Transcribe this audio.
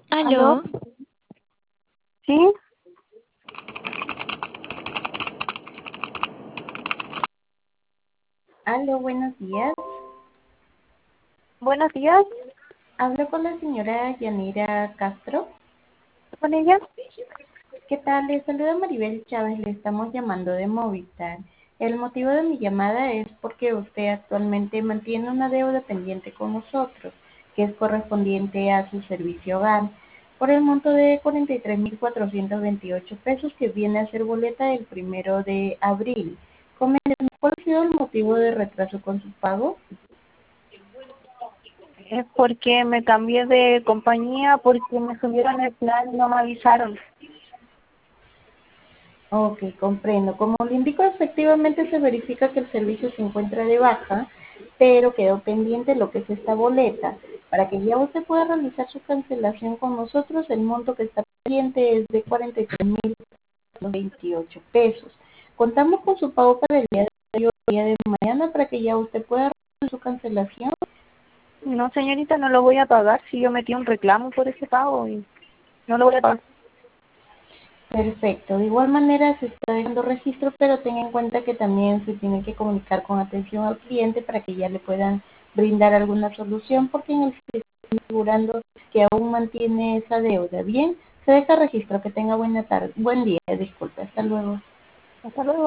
¿Aló? ¿Aló? ¿Sí? Aló, buenos días. Buenos días, Hablo con la señora Yanira Castro. ¿con ella? ¿Qué tal? Le saluda Maribel Chávez, le estamos llamando de Movistar. El motivo de mi llamada es porque usted actualmente mantiene una deuda pendiente con nosotros, que es correspondiente a su servicio hogar, por el monto de 43.428 pesos que viene a ser boleta del 1 de abril. Coméntenos, ¿cuál ha sido el motivo de retraso con su pago? Es porque me cambié de compañía porque me subieron el plan y no me avisaron. Ok, comprendo. Como le indico, efectivamente se verifica que el servicio se encuentra de baja, pero quedó pendiente lo que es esta boleta. Para que ya usted pueda realizar su cancelación con nosotros, el monto que está pendiente es de 43.28 pesos. Contamos con su pago para el día de hoy o el día de mañana para que ya usted pueda realizar su cancelación. No, señorita, no lo voy a pagar si yo metí un reclamo por ese pago y no lo voy a pagar. Perfecto. De igual manera se está dejando registro, pero tenga en cuenta que también se tiene que comunicar con atención al cliente para que ya le puedan brindar alguna solución, porque en el sistema está asegurando que aún mantiene esa deuda. Bien, se deja registro. Que tenga buena tarde, buen día. Disculpe. Hasta luego. Hasta luego.